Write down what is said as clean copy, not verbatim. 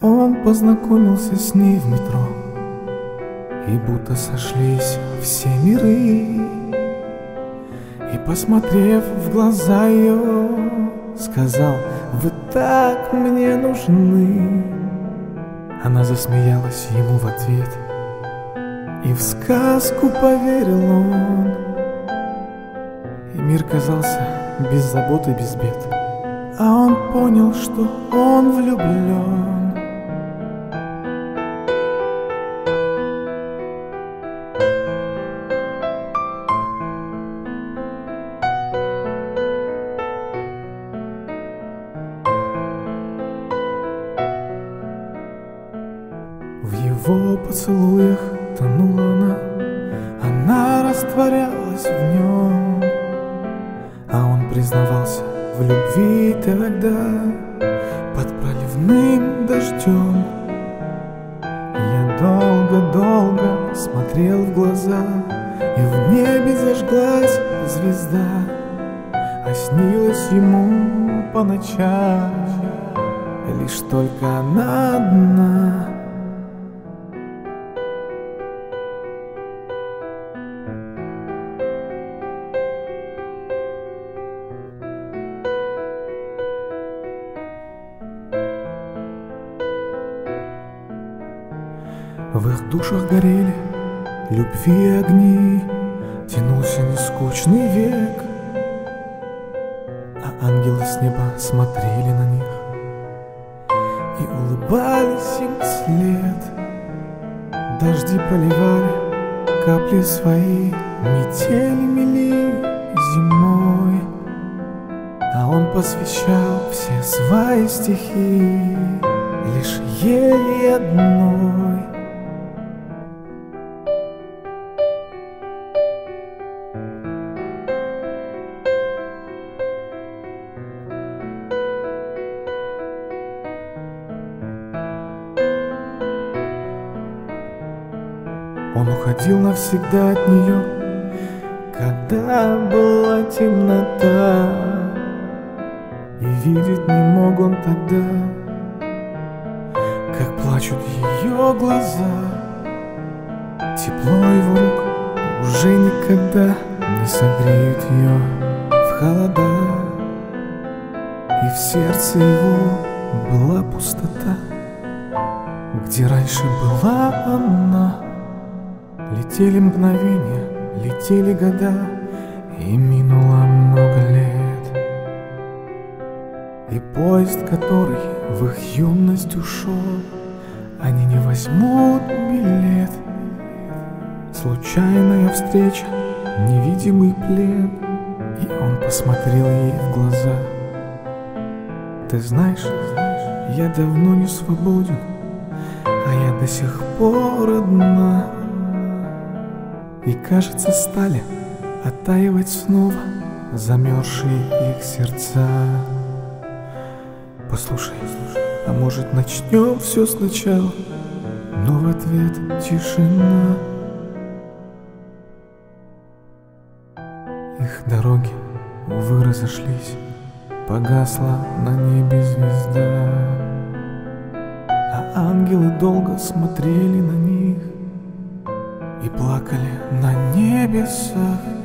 Он познакомился с ней в метро, и будто сошлись все миры. И, посмотрев в глаза ее, сказал: вы так мне нужны. Она засмеялась ему в ответ, и в сказку поверил он. И мир казался без забот и без бед, а он понял, что он влюблен. В его поцелуях тонула она растворялась в нем. А он признавался в любви тогда под проливным дождем. Я долго-долго смотрел в глаза, и в небе зажглась звезда, а снилась ему по ночам лишь только она одна. В их душах горели любви огни, тянулся нескучный век, а ангелы с неба смотрели на них и улыбались им вслед. Дожди проливали капли свои, метели мели зимой, а он посвящал все свои стихи лишь ей одной. Он уходил навсегда от нее, когда была темнота, и видеть не мог он тогда, как плачут ее глаза. Тепло его рук уже никогда не согреют ее в холода, и в сердце его была пустота, где раньше была она. Летели мгновения, летели года, и минуло много лет. И поезд, который в их юность ушел, они не возьмут билет. Случайная встреча, невидимый плен, и он посмотрел ей в глаза. Ты знаешь, я давно не свободен, а я до сих пор одна. И, кажется, стали оттаивать снова замерзшие их сердца. Послушай, а может начнем все сначала? Но в ответ тишина. Их дороги, увы, разошлись, погасла на небе звезда, а ангелы долго смотрели на них и плакали на небесах.